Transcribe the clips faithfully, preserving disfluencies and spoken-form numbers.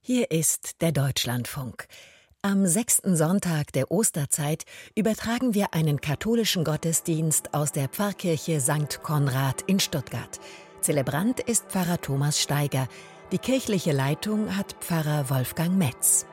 Hier ist der Deutschlandfunk. Am sechsten Sonntag der Osterzeit übertragen wir einen katholischen Gottesdienst aus der Pfarrkirche Sankt Konrad in Stuttgart. Zelebrant ist Pfarrer Thomas Steiger. Die kirchliche Leitung hat Pfarrer Wolfgang Metz.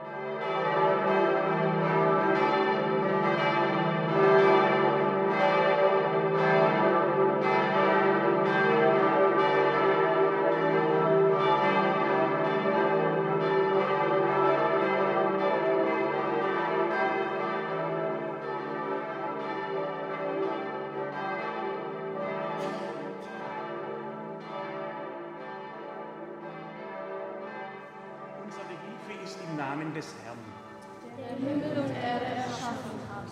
Im Namen des Herrn, der Himmel und Erde erschaffen hat.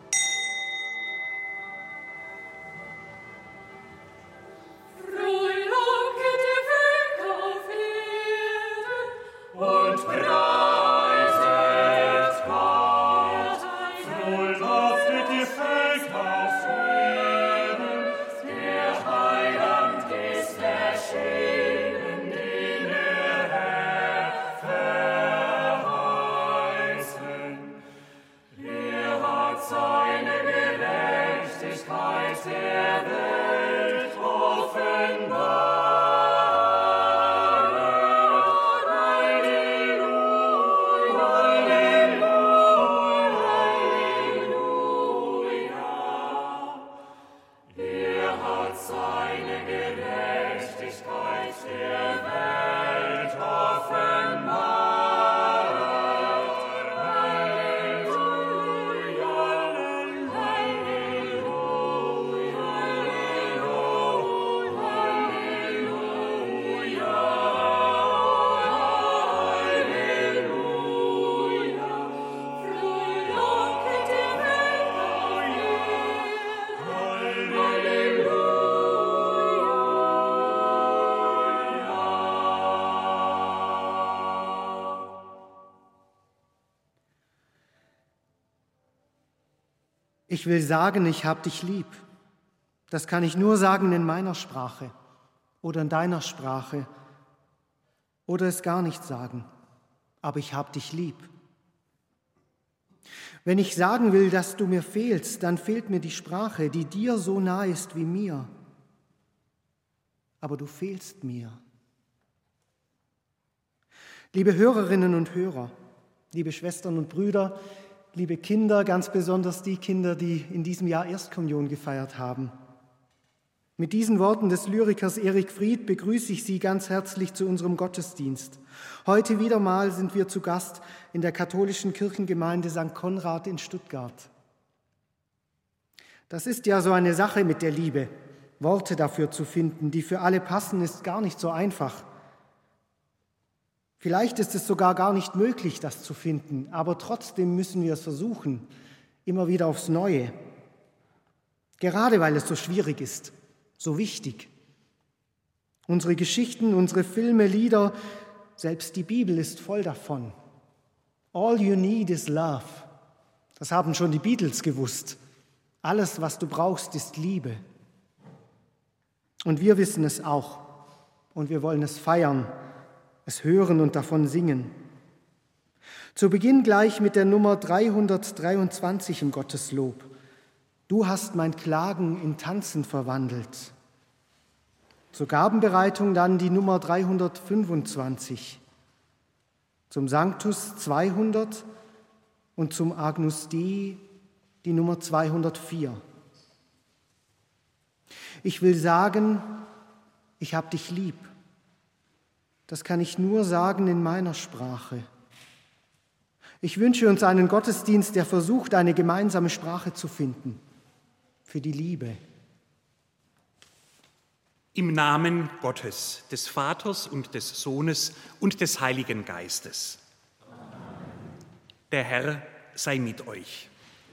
Ich will sagen, ich hab dich lieb. Das kann ich nur sagen in meiner Sprache oder in deiner Sprache oder es gar nicht sagen, aber ich hab dich lieb. Wenn ich sagen will, dass du mir fehlst, dann fehlt mir die Sprache, die dir so nah ist wie mir. Aber du fehlst mir. Liebe Hörerinnen und Hörer, liebe Schwestern und Brüder, liebe Kinder, ganz besonders die Kinder, die in diesem Jahr Erstkommunion gefeiert haben. Mit diesen Worten des Lyrikers Erik Fried begrüße ich Sie ganz herzlich zu unserem Gottesdienst. Heute wieder mal sind wir zu Gast in der katholischen Kirchengemeinde Sankt Konrad in Stuttgart. Das ist ja so eine Sache mit der Liebe. Worte dafür zu finden, die für alle passen, ist gar nicht so einfach. Vielleicht ist es sogar gar nicht möglich, das zu finden, aber trotzdem müssen wir es versuchen, immer wieder aufs Neue. Gerade weil es so schwierig ist, so wichtig. Unsere Geschichten, unsere Filme, Lieder, selbst die Bibel ist voll davon. All you need is love. Das haben schon die Beatles gewusst. Alles, was du brauchst, ist Liebe. Und wir wissen es auch. Und wir wollen es feiern, es hören und davon singen. Zu Beginn gleich mit der Nummer dreihundertdreiundzwanzig im Gotteslob. Du hast mein Klagen in Tanzen verwandelt. Zur Gabenbereitung dann die Nummer dreihundertfünfundzwanzig. Zum Sanctus zweihundert und zum Agnus Dei die Nummer zweihundertvier. Ich will sagen, ich hab dich lieb. Das kann ich nur sagen in meiner Sprache. Ich wünsche uns einen Gottesdienst, der versucht, eine gemeinsame Sprache zu finden. Für die Liebe. Im Namen Gottes, des Vaters und des Sohnes und des Heiligen Geistes. Der Herr sei mit euch.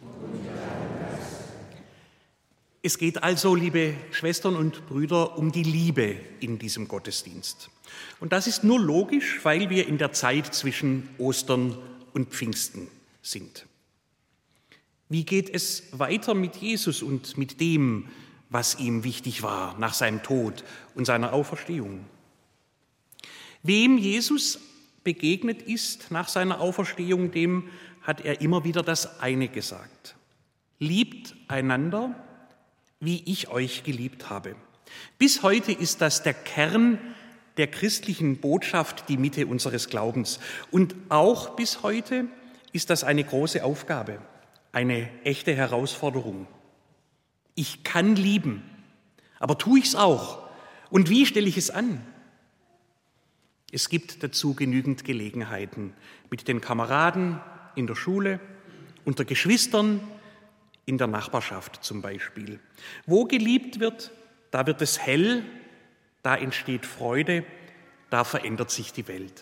Es geht also, liebe Schwestern und Brüder, um die Liebe in diesem Gottesdienst. Und das ist nur logisch, weil wir in der Zeit zwischen Ostern und Pfingsten sind. Wie geht es weiter mit Jesus und mit dem, was ihm wichtig war nach seinem Tod und seiner Auferstehung? Wem Jesus begegnet ist nach seiner Auferstehung, dem hat er immer wieder das eine gesagt: Liebt einander, wie ich euch geliebt habe. Bis heute ist das der Kern der christlichen Botschaft, die Mitte unseres Glaubens. Und auch bis heute ist das eine große Aufgabe, eine echte Herausforderung. Ich kann lieben, aber tue ich es auch? Und wie stelle ich es an? Es gibt dazu genügend Gelegenheiten mit den Kameraden in der Schule, unter Geschwistern, in der Nachbarschaft zum Beispiel. Wo geliebt wird, da wird es hell, da entsteht Freude, da verändert sich die Welt.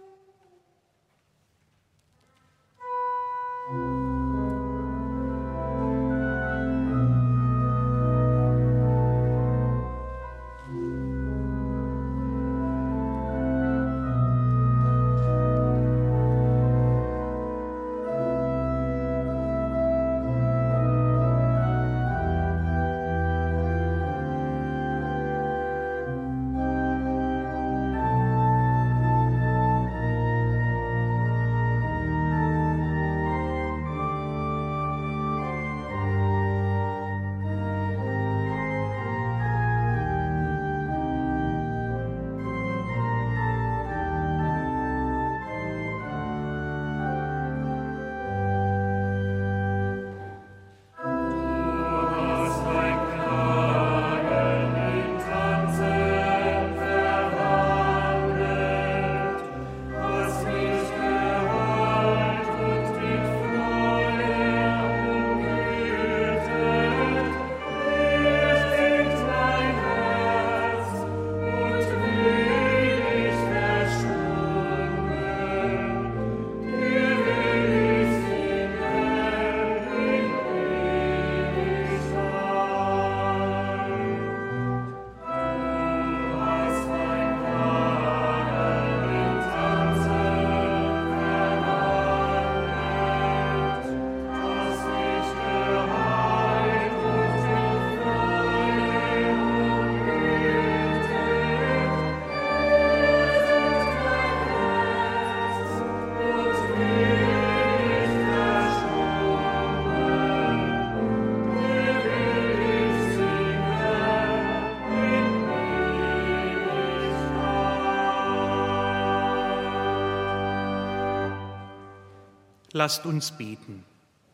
Lasst uns beten.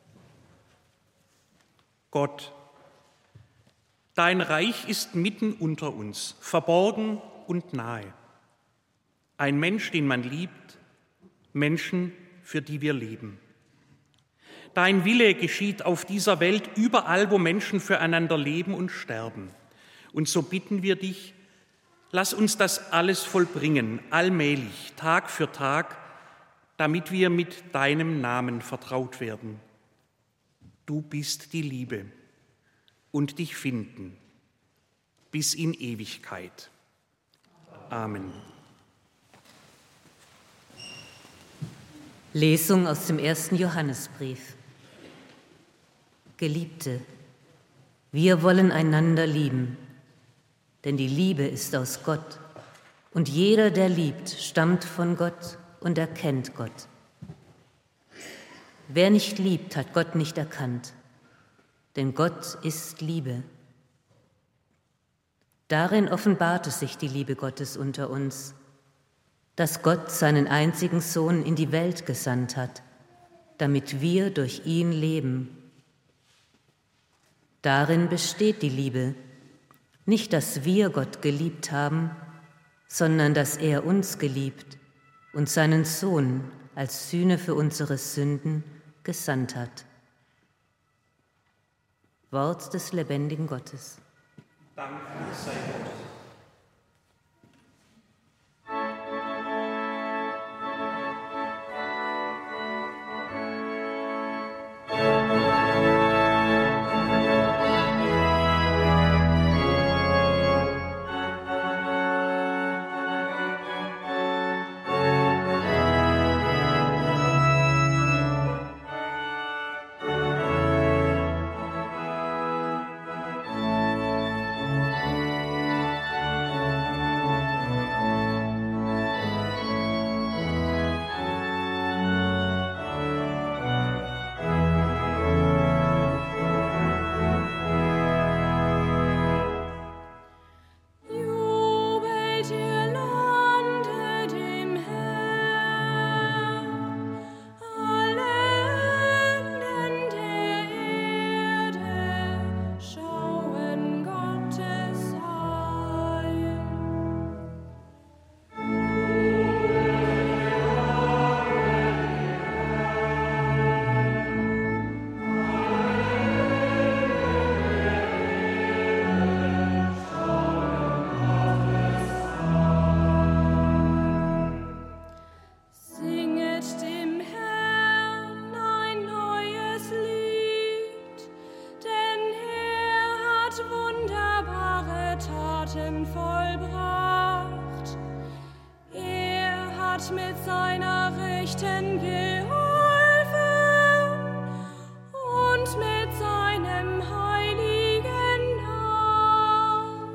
Gott, dein Reich ist mitten unter uns, verborgen und nahe. Ein Mensch, den man liebt, Menschen, für die wir leben. Dein Wille geschieht auf dieser Welt überall, wo Menschen füreinander leben und sterben. Und so bitten wir dich, lass uns das alles vollbringen, allmählich, Tag für Tag, damit wir mit deinem Namen vertraut werden. Du bist die Liebe und dich finden bis in Ewigkeit. Amen. Lesung aus dem ersten Johannesbrief. Geliebte, wir wollen einander lieben, denn die Liebe ist aus Gott, und jeder, der liebt, stammt von Gott und erkennt Gott. Wer nicht liebt, hat Gott nicht erkannt, denn Gott ist Liebe. Darin offenbarte sich die Liebe Gottes unter uns, dass Gott seinen einzigen Sohn in die Welt gesandt hat, damit wir durch ihn leben. Darin besteht die Liebe, nicht, dass wir Gott geliebt haben, sondern dass er uns geliebt und seinen Sohn als Sühne für unsere Sünden gesandt hat. Wort des lebendigen Gottes. Dank sei Gott. hat mit seiner Rechten geholfen und mit seinem heiligen Namen.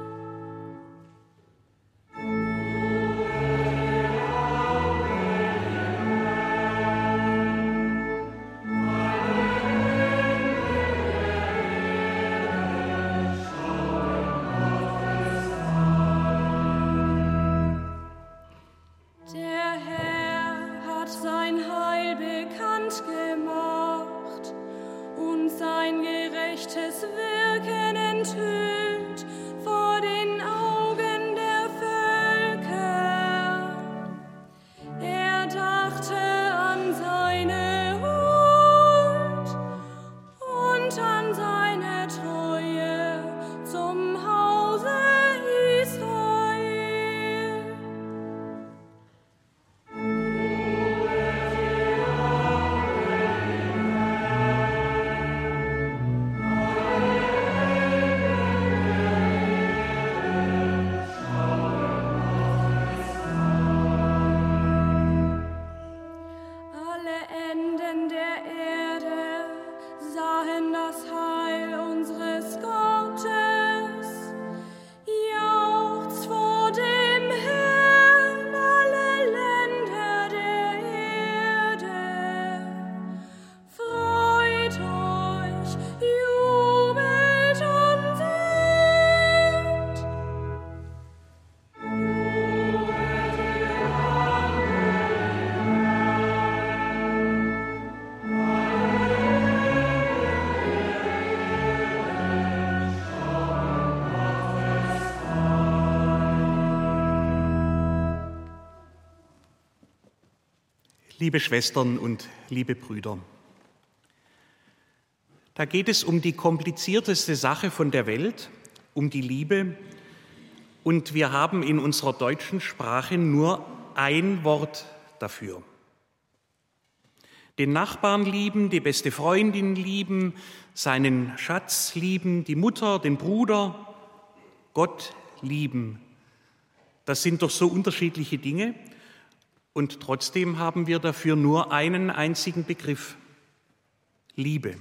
Der Herr hat sein Heil bekannt gemacht und sein gerechtes Wirken enthüllt vor den Augen der Völker. Er dachte an seine Huld und an seine Treue zum Hause Israel. Alle Enden der Erde sahen das Heil unseres Gottes. Jauchzt vor dem Herrn alle Länder der Erde. Freut euch, jubelt und singt. Liebe Schwestern und liebe Brüder, da geht es um die komplizierteste Sache von der Welt, um die Liebe. Und wir haben in unserer deutschen Sprache nur ein Wort dafür. Den Nachbarn lieben, die beste Freundin lieben, seinen Schatz lieben, die Mutter, den Bruder, Gott lieben. Das sind doch so unterschiedliche Dinge. Und trotzdem haben wir dafür nur einen einzigen Begriff: Liebe.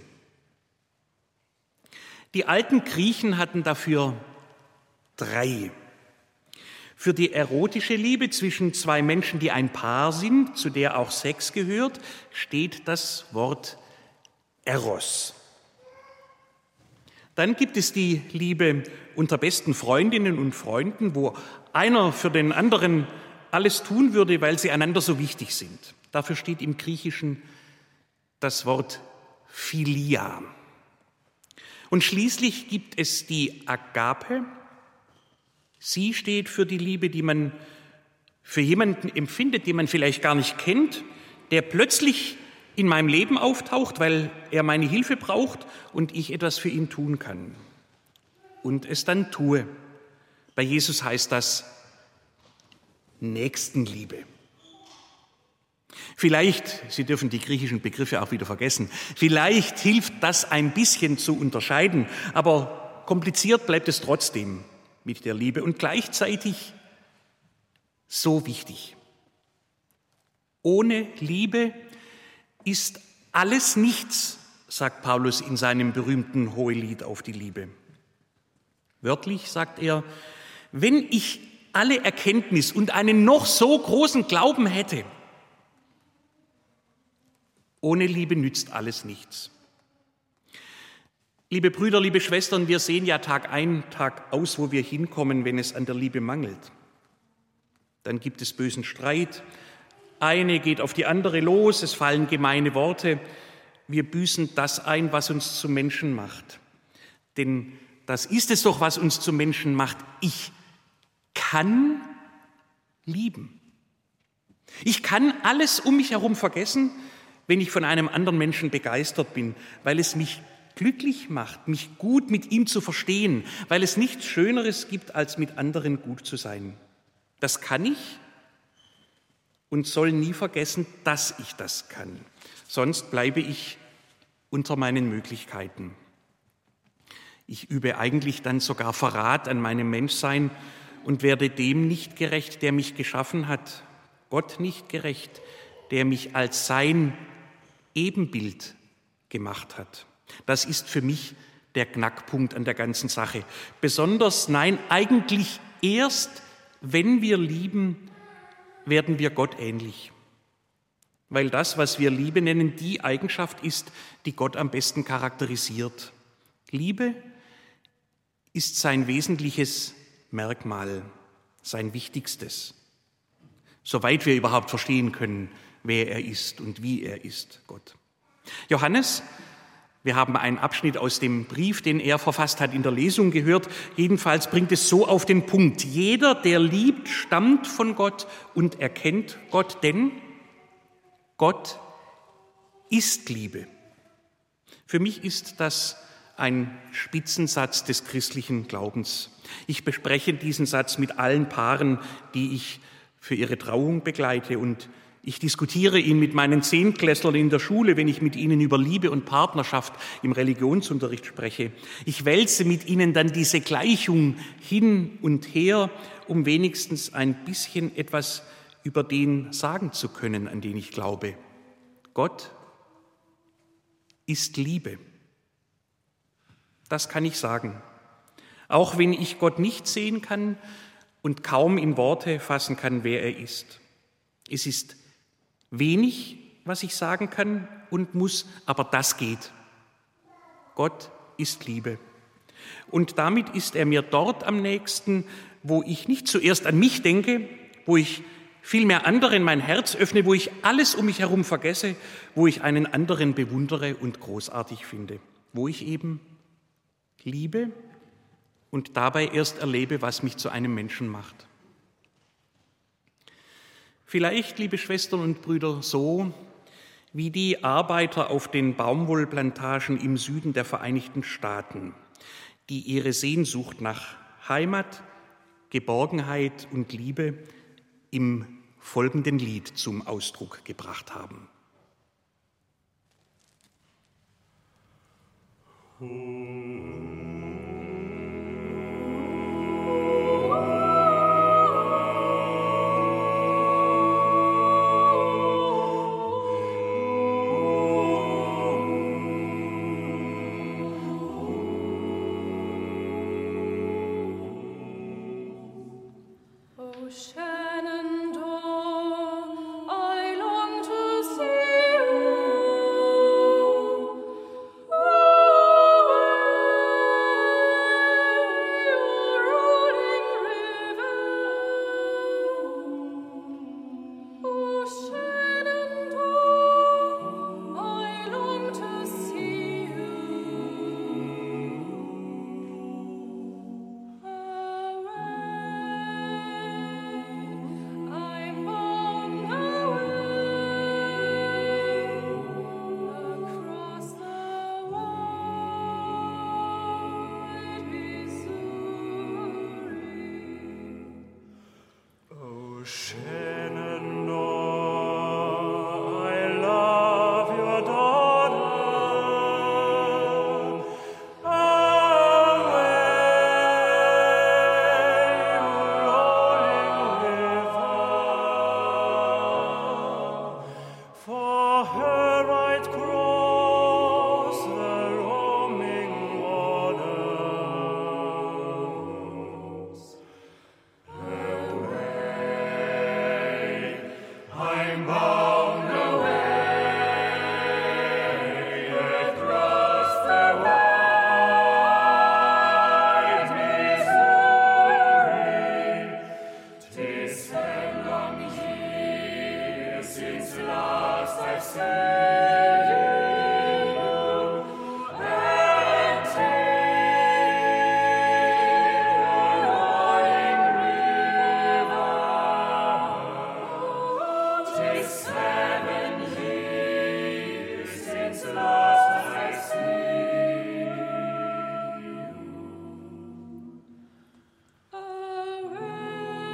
Die alten Griechen hatten dafür drei. Für die erotische Liebe zwischen zwei Menschen, die ein Paar sind, zu der auch Sex gehört, steht das Wort Eros. Dann gibt es die Liebe unter besten Freundinnen und Freunden, wo einer für den anderen alles tun würde, weil sie einander so wichtig sind. Dafür steht im Griechischen das Wort Philia. Und schließlich gibt es die Agape. Sie steht für die Liebe, die man für jemanden empfindet, den man vielleicht gar nicht kennt, der plötzlich in meinem Leben auftaucht, weil er meine Hilfe braucht und ich etwas für ihn tun kann und es dann tue. Bei Jesus heißt das Nächstenliebe. Vielleicht, Sie dürfen die griechischen Begriffe auch wieder vergessen, vielleicht hilft das ein bisschen zu unterscheiden, aber kompliziert bleibt es trotzdem mit der Liebe und gleichzeitig so wichtig. Ohne Liebe ist alles nichts, sagt Paulus in seinem berühmten Hohelied auf die Liebe. Wörtlich sagt er: Wenn ich alle Erkenntnis und einen noch so großen Glauben hätte, ohne Liebe nützt alles nichts. Liebe Brüder, liebe Schwestern, wir sehen ja Tag ein, Tag aus, wo wir hinkommen, wenn es an der Liebe mangelt. Dann gibt es bösen Streit, eine geht auf die andere los, es fallen gemeine Worte. Wir büßen das ein, was uns zu Menschen macht. Denn das ist es doch, was uns zu Menschen macht. Ich kann lieben. Ich kann alles um mich herum vergessen, wenn ich von einem anderen Menschen begeistert bin, weil es mich glücklich macht, mich gut mit ihm zu verstehen, weil es nichts Schöneres gibt, als mit anderen gut zu sein. Das kann ich und soll nie vergessen, dass ich das kann. Sonst bleibe ich unter meinen Möglichkeiten. Ich übe eigentlich dann sogar Verrat an meinem Menschsein und werde dem nicht gerecht, der mich geschaffen hat. Gott nicht gerecht, der mich als sein Ebenbild gemacht hat. Das ist für mich der Knackpunkt an der ganzen Sache. Besonders, nein, eigentlich erst, wenn wir lieben, werden wir Gott ähnlich. Weil das, was wir Liebe nennen, die Eigenschaft ist, die Gott am besten charakterisiert. Liebe ist sein wesentliches Merkmal, sein wichtigstes. Soweit wir überhaupt verstehen können, wer er ist und wie er ist, Gott. Johannes, wir haben einen Abschnitt aus dem Brief, den er verfasst hat, in der Lesung gehört. Jedenfalls bringt es so auf den Punkt: Jeder, der liebt, stammt von Gott und erkennt Gott, denn Gott ist Liebe. Für mich ist das ein Spitzensatz des christlichen Glaubens. Ich bespreche diesen Satz mit allen Paaren, die ich für ihre Trauung begleite, und ich diskutiere ihn mit meinen Zehntklässlern in der Schule, wenn ich mit ihnen über Liebe und Partnerschaft im Religionsunterricht spreche. Ich wälze mit ihnen dann diese Gleichung hin und her, um wenigstens ein bisschen etwas über den sagen zu können, an den ich glaube. Gott ist Liebe. Das kann ich sagen. Auch wenn ich Gott nicht sehen kann und kaum in Worte fassen kann, wer er ist. Es ist wenig, was ich sagen kann und muss, aber das geht. Gott ist Liebe. Und damit ist er mir dort am nächsten, wo ich nicht zuerst an mich denke, wo ich vielmehr anderen mein Herz öffne, wo ich alles um mich herum vergesse, wo ich einen anderen bewundere und großartig finde, wo ich eben liebe und dabei erst erlebe, was mich zu einem Menschen macht. Vielleicht, liebe Schwestern und Brüder, so wie die Arbeiter auf den Baumwollplantagen im Süden der Vereinigten Staaten, die ihre Sehnsucht nach Heimat, Geborgenheit und Liebe im folgenden Lied zum Ausdruck gebracht haben.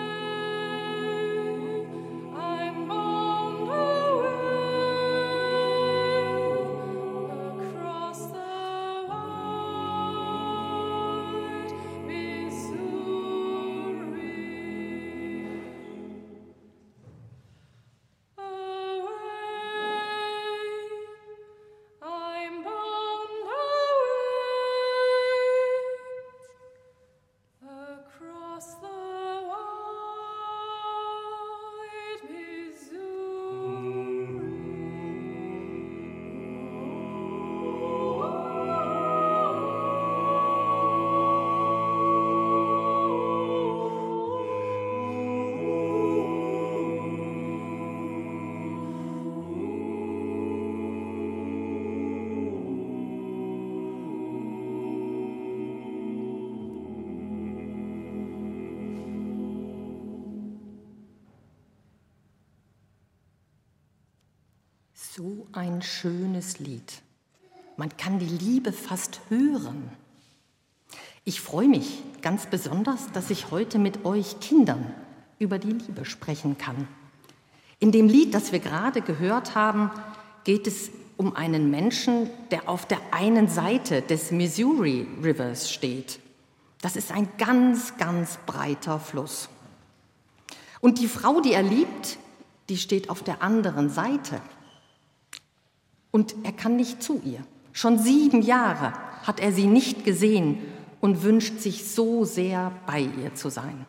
Away, I'm bound away. So ein schönes Lied. Man kann die Liebe fast hören. Ich freue mich ganz besonders, dass ich heute mit euch Kindern über die Liebe sprechen kann. In dem Lied, das wir gerade gehört haben, geht es um einen Menschen, der auf der einen Seite des Missouri Rivers steht. Das ist ein ganz, ganz breiter Fluss. Und die Frau, die er liebt, die steht auf der anderen Seite. Und er kann nicht zu ihr. Schon sieben Jahre hat er sie nicht gesehen und wünscht sich so sehr, bei ihr zu sein.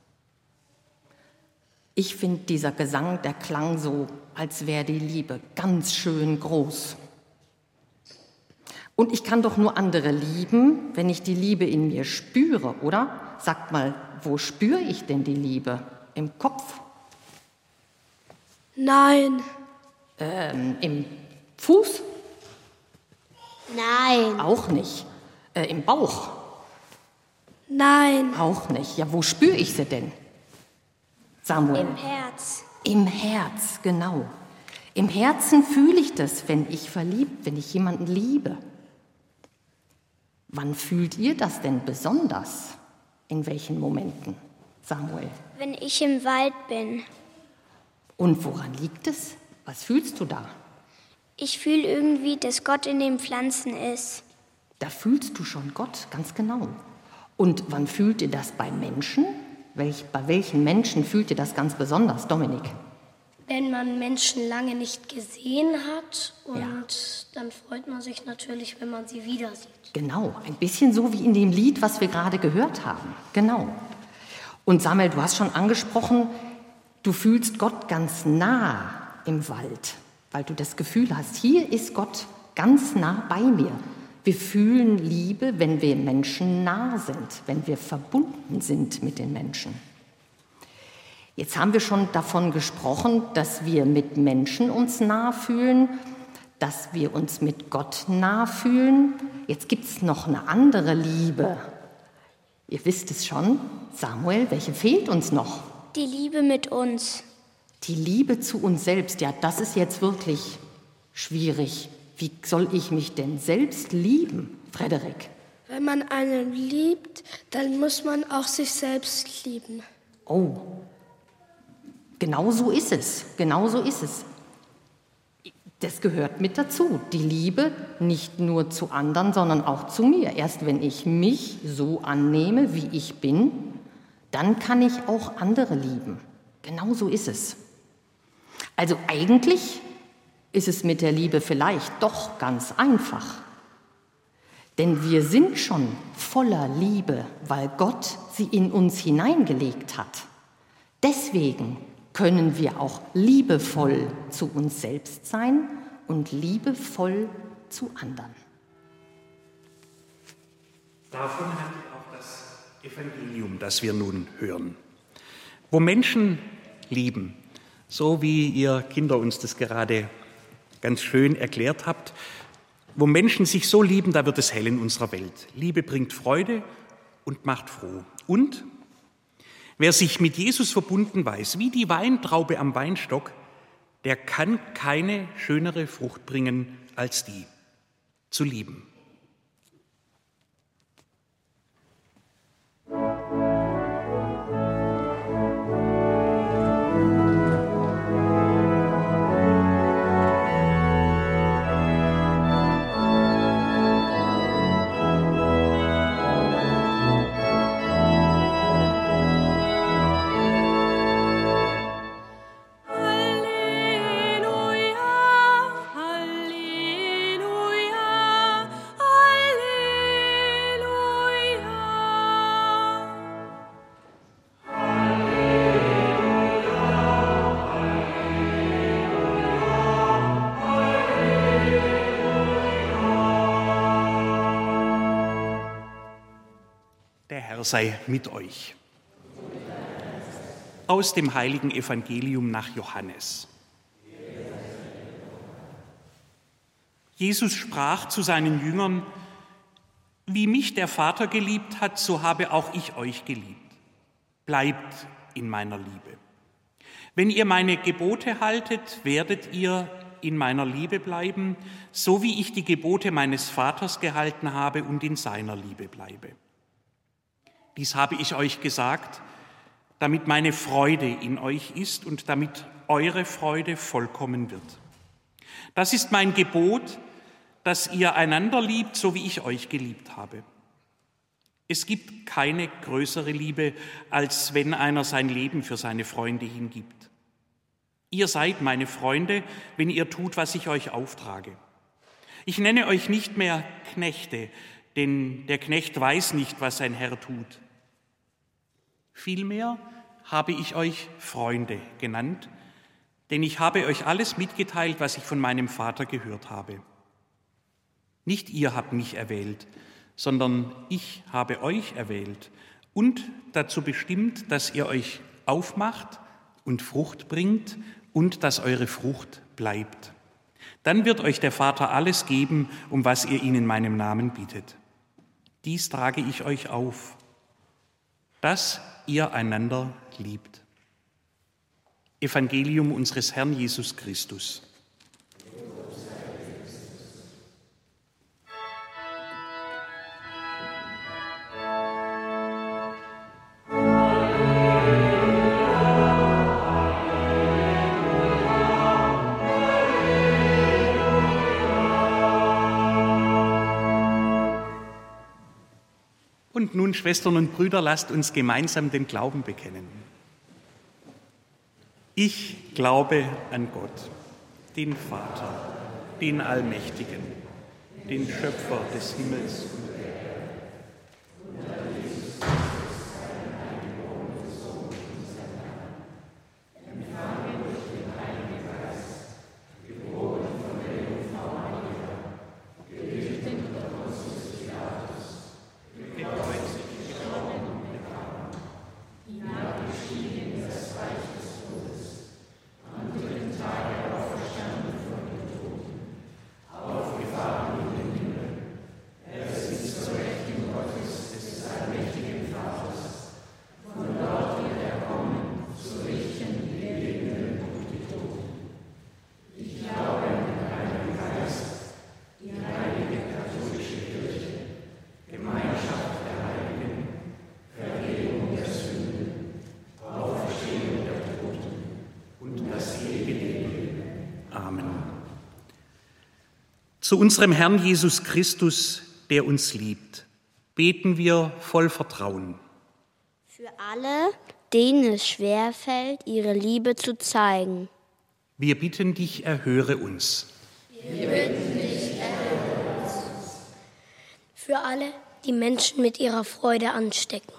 Ich finde, dieser Gesang, der klang so, als wäre die Liebe ganz schön groß. Und ich kann doch nur andere lieben, wenn ich die Liebe in mir spüre, oder? Sagt mal, wo spüre ich denn die Liebe? Im Kopf? Nein. Ähm, im Fuß? Nein. Auch nicht. Äh, im Bauch? Nein. Auch nicht. Ja, wo spüre ich sie denn? Samuel? Im Herz. Im Herz, genau. Im Herzen fühle ich das, wenn ich verliebt, wenn ich jemanden liebe. Wann fühlt ihr das denn besonders? In welchen Momenten, Samuel? Wenn ich im Wald bin. Und woran liegt es? Was fühlst du da? Ich fühle irgendwie, dass Gott in den Pflanzen ist. Da fühlst du schon Gott, ganz genau. Und wann fühlt ihr das bei Menschen? Welch, bei welchen Menschen fühlt ihr das ganz besonders, Dominik? Wenn man Menschen lange nicht gesehen hat und Ja. dann freut man sich natürlich, wenn man sie wieder sieht. Genau, ein bisschen so wie in dem Lied, was wir gerade gehört haben. Genau. Und Samuel, du hast schon angesprochen, du fühlst Gott ganz nah im Wald, weil du das Gefühl hast, hier ist Gott ganz nah bei mir. Wir fühlen Liebe, wenn wir Menschen nah sind, wenn wir verbunden sind mit den Menschen. Jetzt haben wir schon davon gesprochen, dass wir mit Menschen uns nah fühlen, dass wir uns mit Gott nah fühlen. Jetzt gibt es noch eine andere Liebe. Ihr wisst es schon, Samuel, welche fehlt uns noch? Die Liebe mit uns. Die Liebe zu uns selbst, ja, das ist jetzt wirklich schwierig. Wie soll ich mich denn selbst lieben, Frederik? Wenn man einen liebt, dann muss man auch sich selbst lieben. Oh, genau so ist es, genau so ist es. Das gehört mit dazu, die Liebe nicht nur zu anderen, sondern auch zu mir. Erst wenn ich mich so annehme, wie ich bin, dann kann ich auch andere lieben. Genau so ist es. Also eigentlich ist es mit der Liebe vielleicht doch ganz einfach. Denn wir sind schon voller Liebe, weil Gott sie in uns hineingelegt hat. Deswegen können wir auch liebevoll zu uns selbst sein und liebevoll zu anderen. Davon handelt auch das Evangelium, das wir nun hören. Wo Menschen lieben, so wie ihr Kinder uns das gerade ganz schön erklärt habt, wo Menschen sich so lieben, da wird es hell in unserer Welt. Liebe bringt Freude und macht froh. Und wer sich mit Jesus verbunden weiß, wie die Weintraube am Weinstock, der kann keine schönere Frucht bringen als die, zu lieben. Sei mit euch. Aus dem heiligen Evangelium nach Johannes. Jesus sprach zu seinen Jüngern: Wie mich der Vater geliebt hat, so habe auch ich euch geliebt. Bleibt in meiner Liebe. Wenn ihr meine Gebote haltet, werdet ihr in meiner Liebe bleiben, so wie ich die Gebote meines Vaters gehalten habe und in seiner Liebe bleibe. Dies habe ich euch gesagt, damit meine Freude in euch ist und damit eure Freude vollkommen wird. Das ist mein Gebot, dass ihr einander liebt, so wie ich euch geliebt habe. Es gibt keine größere Liebe, als wenn einer sein Leben für seine Freunde hingibt. Ihr seid meine Freunde, wenn ihr tut, was ich euch auftrage. Ich nenne euch nicht mehr Knechte, denn der Knecht weiß nicht, was sein Herr tut. Vielmehr habe ich euch Freunde genannt, denn ich habe euch alles mitgeteilt, was ich von meinem Vater gehört habe. Nicht ihr habt mich erwählt, sondern ich habe euch erwählt und dazu bestimmt, dass ihr euch aufmacht und Frucht bringt und dass eure Frucht bleibt. Dann wird euch der Vater alles geben, um was ihr ihn in meinem Namen bittet. Dies trage ich euch auf, dass ihr einander liebt. Evangelium unseres Herrn Jesus Christus. Und nun, Schwestern und Brüder, lasst uns gemeinsam den Glauben bekennen. Ich glaube an Gott, den Vater, den Allmächtigen, den Schöpfer des Himmels und der Erde. Zu unserem Herrn Jesus Christus, der uns liebt, beten wir voll Vertrauen. Für alle, denen es schwerfällt, ihre Liebe zu zeigen. Wir bitten dich, erhöre uns. Wir bitten dich, erhöre uns. Für alle, die Menschen mit ihrer Freude anstecken.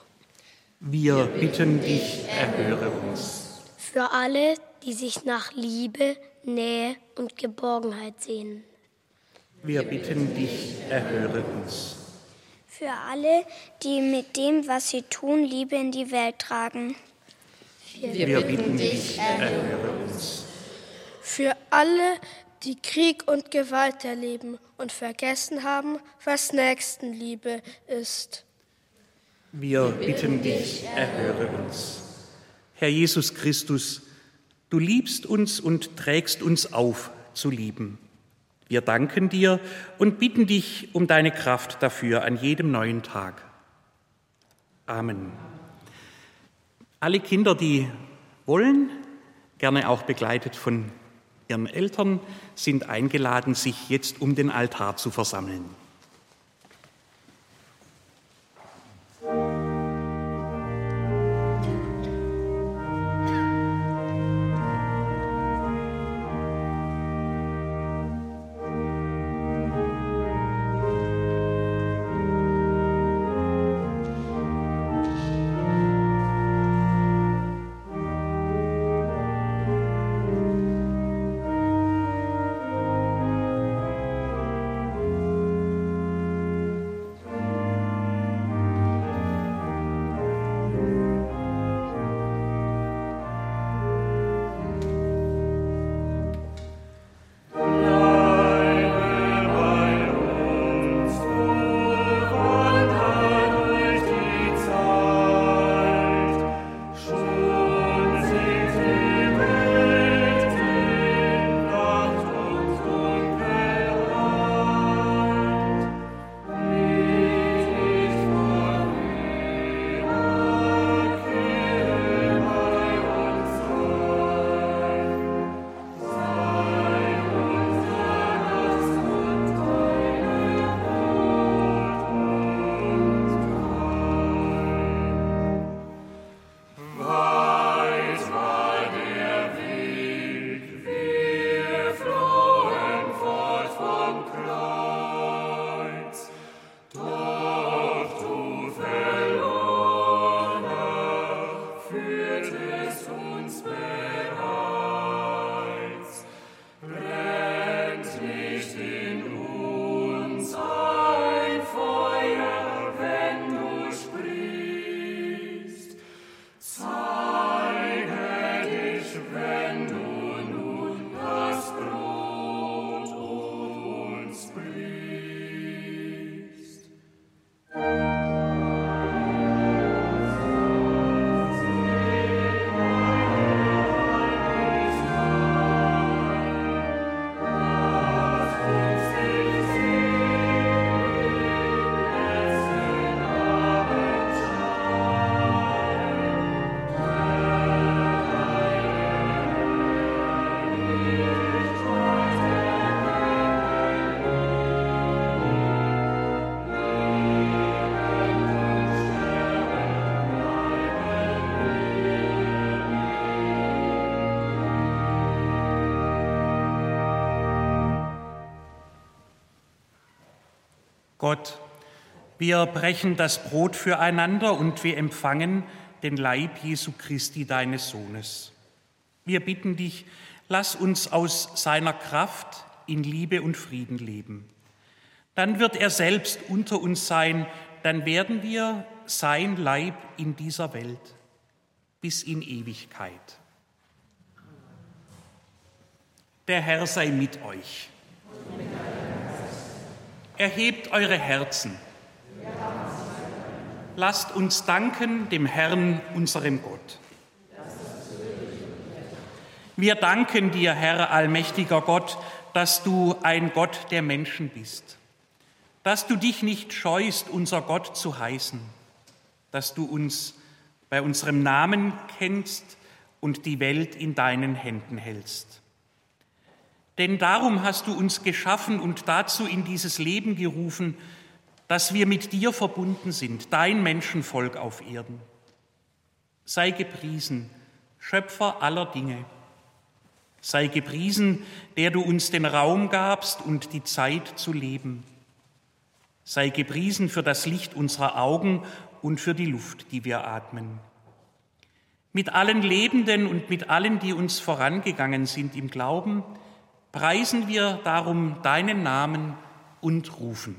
Wir bitten dich, erhöre uns. Für alle, die sich nach Liebe, Nähe und Geborgenheit sehnen. Wir bitten dich, erhöre uns. Für alle, die mit dem, was sie tun, Liebe in die Welt tragen. Wir, Wir bitten dich, erhöre uns. Für alle, die Krieg und Gewalt erleben und vergessen haben, was Nächstenliebe ist. Wir bitten dich, erhöre uns. Herr Jesus Christus, du liebst uns und trägst uns auf zu lieben. Wir danken dir und bitten dich um deine Kraft dafür an jedem neuen Tag. Amen. Alle Kinder, die wollen, gerne auch begleitet von ihren Eltern, sind eingeladen, sich jetzt um den Altar zu versammeln. Gott, wir brechen das Brot füreinander und wir empfangen den Leib Jesu Christi, deines Sohnes. Wir bitten dich, lass uns aus seiner Kraft in Liebe und Frieden leben. Dann wird er selbst unter uns sein, dann werden wir sein Leib in dieser Welt bis in Ewigkeit. Der Herr sei mit euch. Erhebt eure Herzen. Lasst uns danken dem Herrn, unserem Gott. Wir danken dir, Herr, allmächtiger Gott, dass du ein Gott der Menschen bist, dass du dich nicht scheust, unser Gott zu heißen, dass du uns bei unserem Namen kennst und die Welt in deinen Händen hältst. Denn darum hast du uns geschaffen und dazu in dieses Leben gerufen, dass wir mit dir verbunden sind, dein Menschenvolk auf Erden. Sei gepriesen, Schöpfer aller Dinge. Sei gepriesen, der du uns den Raum gabst und die Zeit zu leben. Sei gepriesen für das Licht unserer Augen und für die Luft, die wir atmen. Mit allen Lebenden und mit allen, die uns vorangegangen sind im Glauben, preisen wir darum deinen Namen und rufen.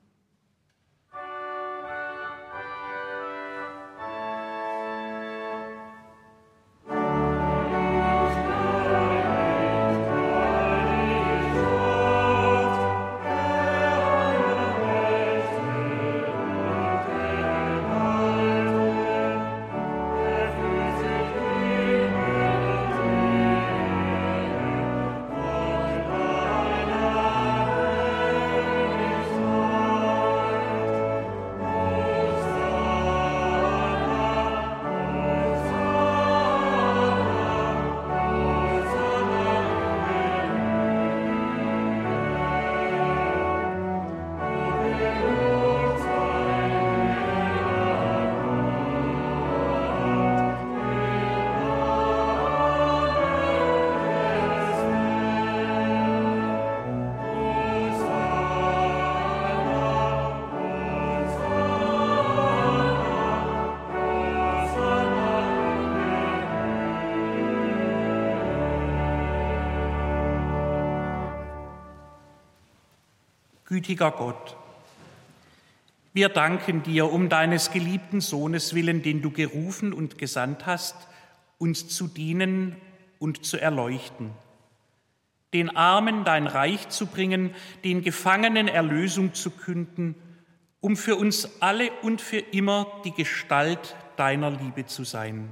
Gütiger Gott, wir danken dir um deines geliebten Sohnes willen, den du gerufen und gesandt hast, uns zu dienen und zu erleuchten, den Armen dein Reich zu bringen, den Gefangenen Erlösung zu künden, um für uns alle und für immer die Gestalt deiner Liebe zu sein.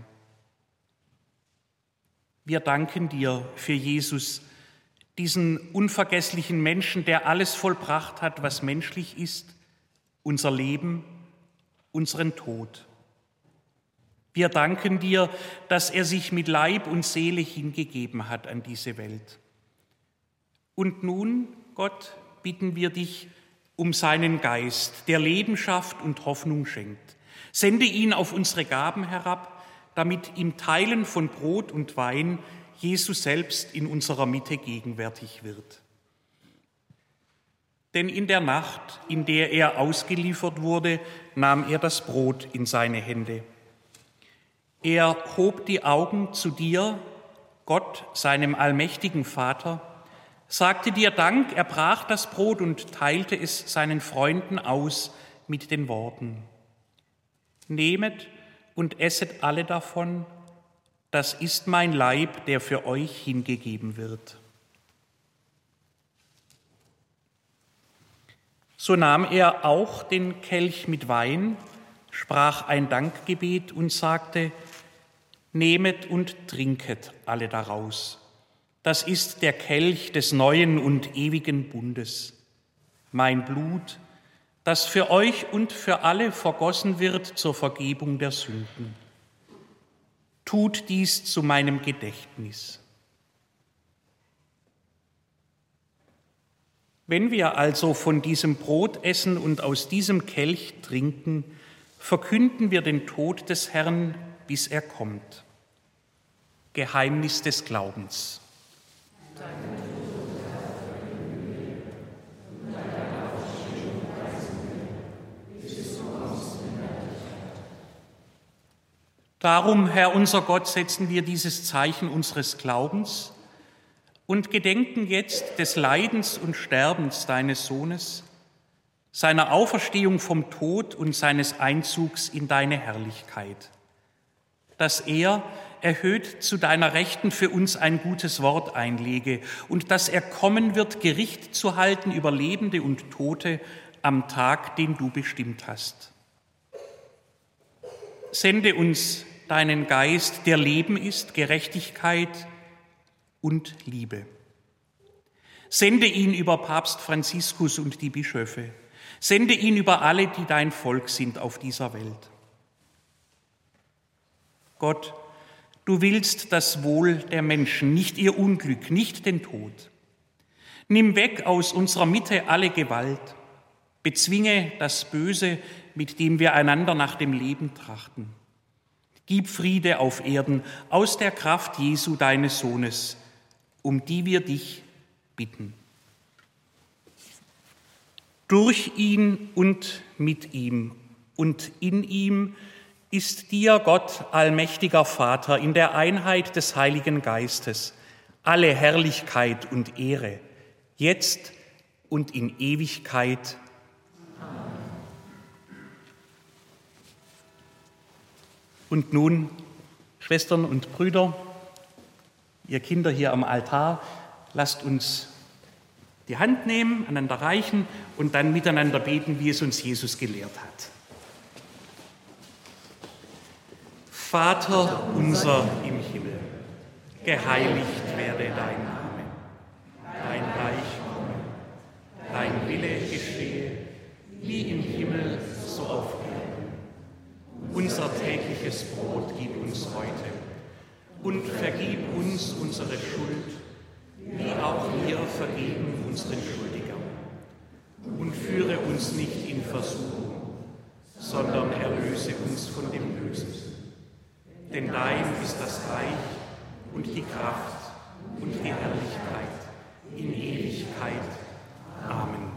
Wir danken dir für Jesus, diesen unvergesslichen Menschen, der alles vollbracht hat, was menschlich ist, unser Leben, unseren Tod. Wir danken dir, dass er sich mit Leib und Seele hingegeben hat an diese Welt. Und nun, Gott, bitten wir dich um seinen Geist, der Leben schafft und Hoffnung schenkt. Sende ihn auf unsere Gaben herab, damit im Teilen von Brot und Wein Jesus selbst in unserer Mitte gegenwärtig wird. Denn in der Nacht, in der er ausgeliefert wurde, nahm er das Brot in seine Hände. Er hob die Augen zu dir, Gott, seinem allmächtigen Vater, sagte dir Dank, er brach das Brot und teilte es seinen Freunden aus mit den Worten: Nehmet und esset alle davon, das ist mein Leib, der für euch hingegeben wird. So nahm er auch den Kelch mit Wein, sprach ein Dankgebet und sagte: Nehmet und trinket alle daraus. Das ist der Kelch des neuen und ewigen Bundes, mein Blut, das für euch und für alle vergossen wird zur Vergebung der Sünden. Tut dies zu meinem Gedächtnis. Wenn wir also von diesem Brot essen und aus diesem Kelch trinken, verkünden wir den Tod des Herrn, bis er kommt. Geheimnis des Glaubens. Darum, Herr unser Gott, setzen wir dieses Zeichen unseres Glaubens und gedenken jetzt des Leidens und Sterbens deines Sohnes, seiner Auferstehung vom Tod und seines Einzugs in deine Herrlichkeit, dass er erhöht zu deiner Rechten für uns ein gutes Wort einlege und dass er kommen wird, Gericht zu halten über Lebende und Tote am Tag, den du bestimmt hast. Sende uns deinen Geist, der Leben ist, Gerechtigkeit und Liebe. Sende ihn über Papst Franziskus und die Bischöfe. Sende ihn über alle, die dein Volk sind auf dieser Welt. Gott, du willst das Wohl der Menschen, nicht ihr Unglück, nicht den Tod. Nimm weg aus unserer Mitte alle Gewalt. Bezwinge das Böse, mit dem wir einander nach dem Leben trachten. Gib Friede auf Erden aus der Kraft Jesu, deines Sohnes, um die wir dich bitten. Durch ihn und mit ihm und in ihm ist dir, Gott, allmächtiger Vater, in der Einheit des Heiligen Geistes, alle Herrlichkeit und Ehre, jetzt und in Ewigkeit. Und nun, Schwestern und Brüder, ihr Kinder hier am Altar, lasst uns die Hand nehmen, einander reichen und dann miteinander beten, wie es uns Jesus gelehrt hat. Vater unser im Himmel, geheiligt werde dein Name, dein Reich komme, dein Wille geschehe, wie im Himmel, so auf Erden. Unser tägliches Brot gib uns heute und vergib uns unsere Schuld, wie auch wir vergeben unseren Schuldigern. Und führe uns nicht in Versuchung, sondern erlöse uns von dem Bösen. Denn dein ist das Reich und die Kraft und die Herrlichkeit in Ewigkeit. Amen.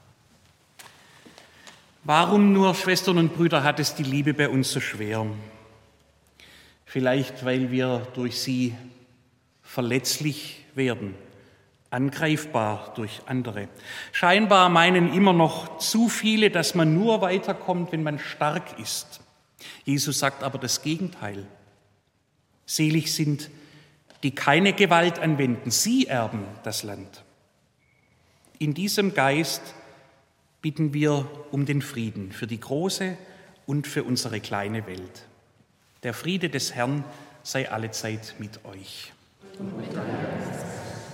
Warum nur, Schwestern und Brüder, hat es die Liebe bei uns so schwer? Vielleicht, weil wir durch sie verletzlich werden, angreifbar durch andere. Scheinbar meinen immer noch zu viele, dass man nur weiterkommt, wenn man stark ist. Jesus sagt aber das Gegenteil. Selig sind, die keine Gewalt anwenden, sie erben das Land. In diesem Geist bitten wir um den Frieden für die große und für unsere kleine Welt. Der Friede des Herrn sei allezeit mit euch. Und mit deinem Geist.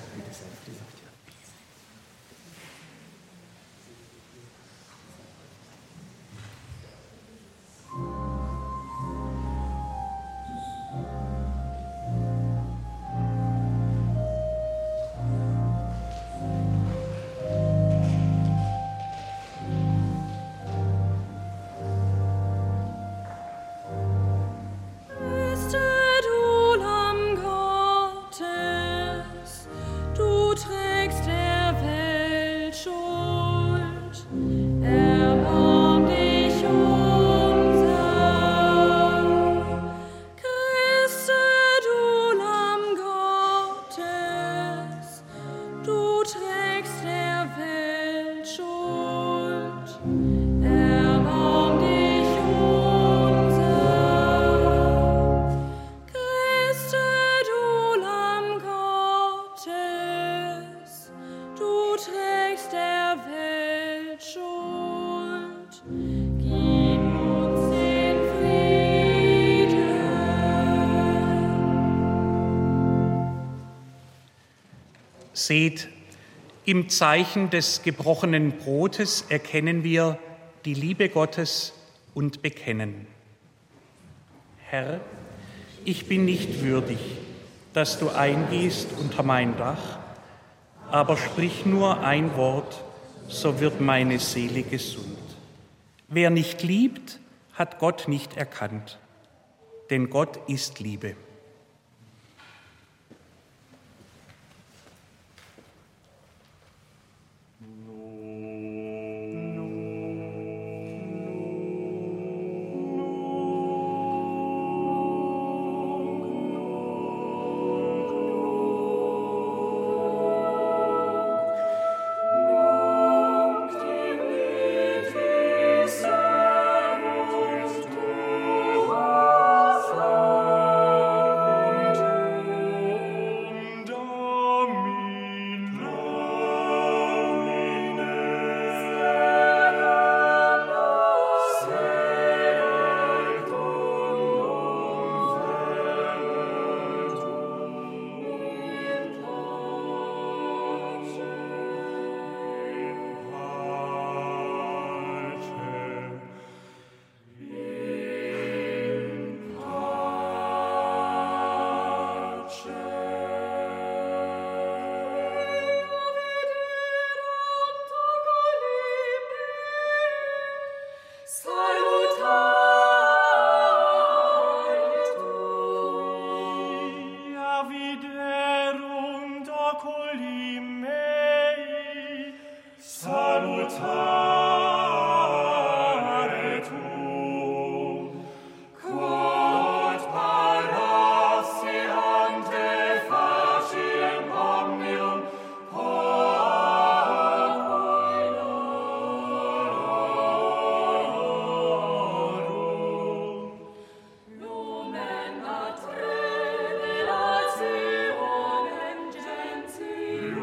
Seht, im Zeichen des gebrochenen Brotes erkennen wir die Liebe Gottes und bekennen. Herr, ich bin nicht würdig, dass du eingehst unter mein Dach, aber sprich nur ein Wort, so wird meine Seele gesund. Wer nicht liebt, hat Gott nicht erkannt, denn Gott ist Liebe. oculi mei, salutare tu, quod parassi ante faciem omnium populorum. Lumen ad revelationem gentium,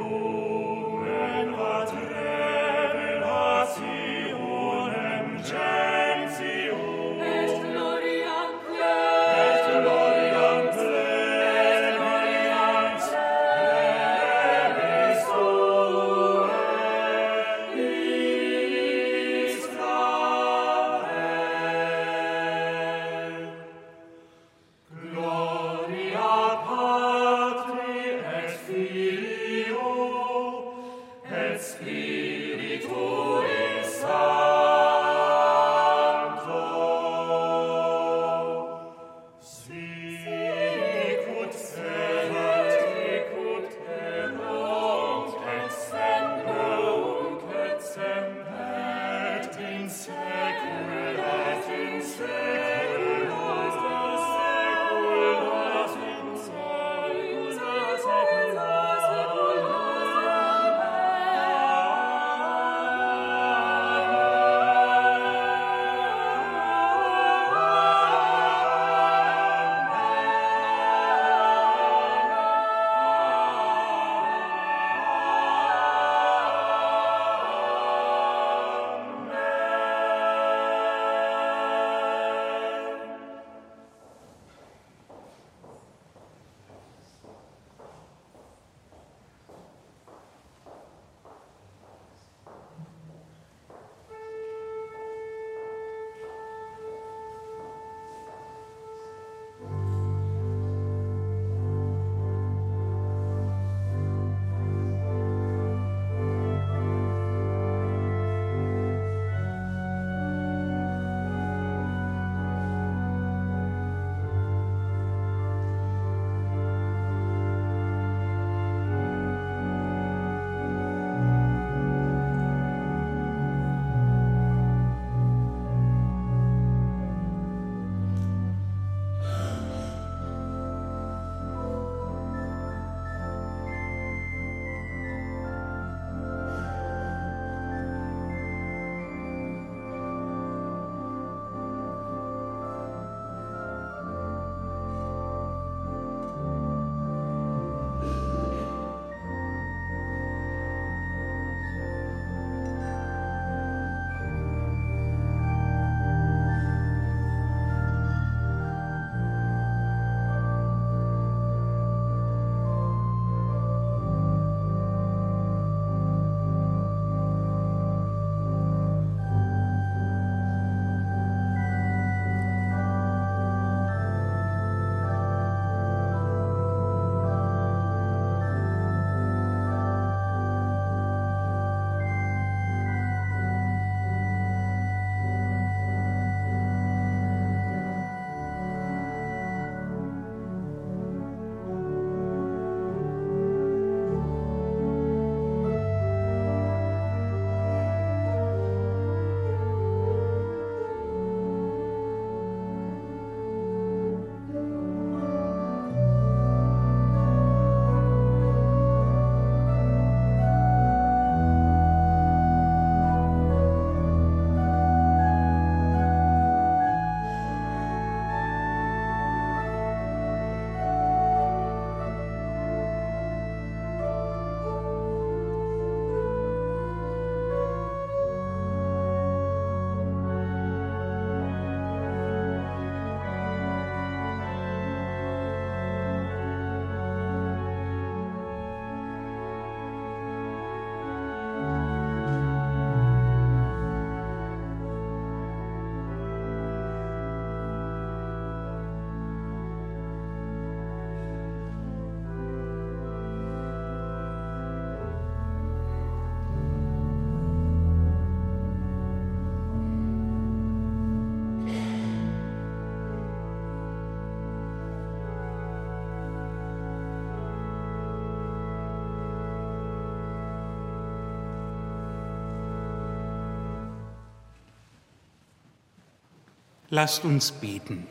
Lasst uns beten.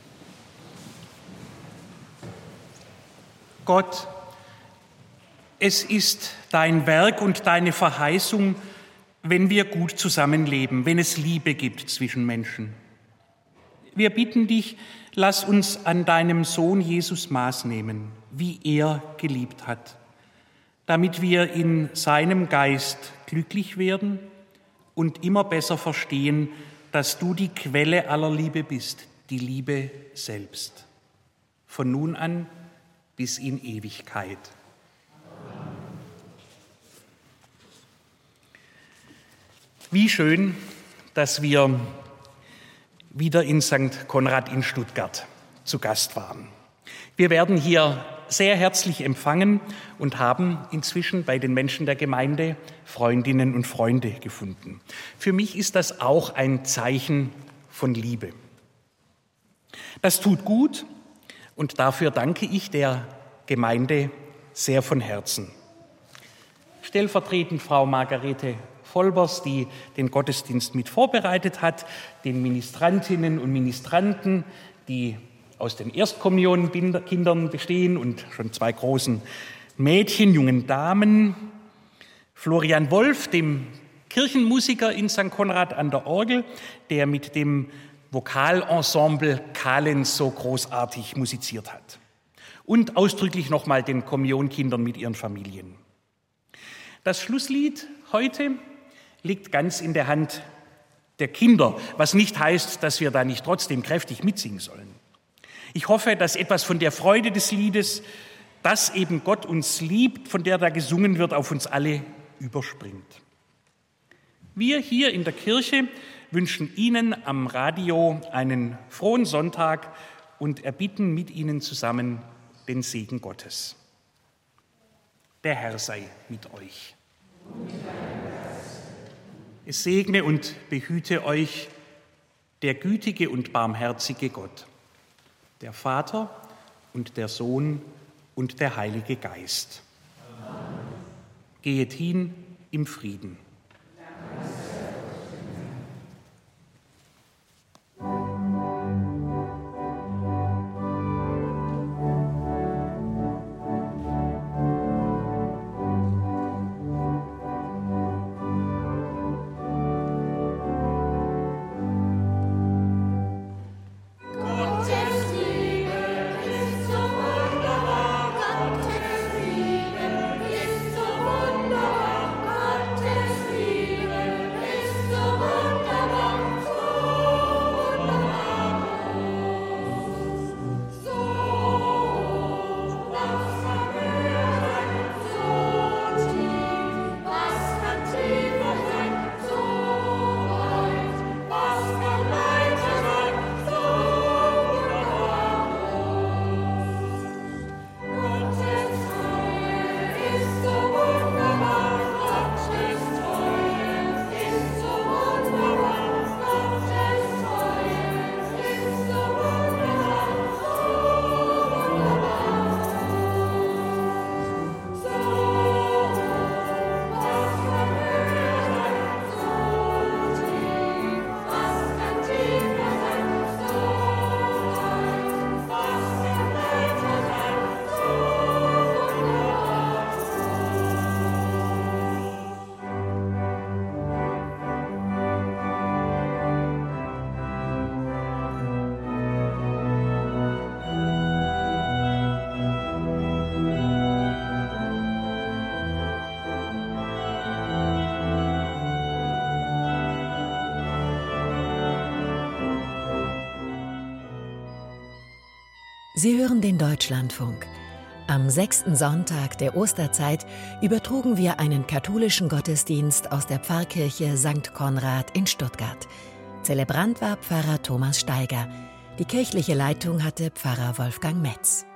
Gott, es ist dein Werk und deine Verheißung, wenn wir gut zusammenleben, wenn es Liebe gibt zwischen Menschen. Wir bitten dich, lass uns an deinem Sohn Jesus Maß nehmen, wie er geliebt hat, damit wir in seinem Geist glücklich werden und immer besser verstehen, dass du die Quelle aller Liebe bist, die Liebe selbst. Von nun an bis in Ewigkeit. Wie schön, dass wir wieder in Sankt Konrad in Stuttgart zu Gast waren. Wir werden hier sehr herzlich empfangen und haben inzwischen bei den Menschen der Gemeinde Freundinnen und Freunde gefunden. Für mich ist das auch ein Zeichen von Liebe. Das tut gut und dafür danke ich der Gemeinde sehr von Herzen. Stellvertretend Frau Margarete Vollbers, die den Gottesdienst mit vorbereitet hat, den Ministrantinnen und Ministranten, die aus den Erstkommunionkindern bestehen und schon zwei großen Mädchen, jungen Damen, Florian Wolf, dem Kirchenmusiker in Sankt Konrad an der Orgel, der mit dem Vokalensemble Kalens so großartig musiziert hat. Und ausdrücklich nochmal den Kommunionkindern mit ihren Familien. Das Schlusslied heute liegt ganz in der Hand der Kinder, was nicht heißt, dass wir da nicht trotzdem kräftig mitsingen sollen. Ich hoffe, dass etwas von der Freude des Liedes, dass eben Gott uns liebt, von der da gesungen wird, auf uns alle überspringt. Wir hier in der Kirche wünschen Ihnen am Radio einen frohen Sonntag und erbitten mit Ihnen zusammen den Segen Gottes. Der Herr sei mit euch. Es segne und behüte euch der gütige und barmherzige Gott, der Vater und der Sohn und der Heilige Geist. Amen. Gehet hin im Frieden. Sie hören den Deutschlandfunk. Am sechsten Sonntag der Osterzeit übertrugen wir einen katholischen Gottesdienst aus der Pfarrkirche Sankt Konrad in Stuttgart. Zelebrant war Pfarrer Thomas Steiger. Die kirchliche Leitung hatte Pfarrer Wolfgang Metz.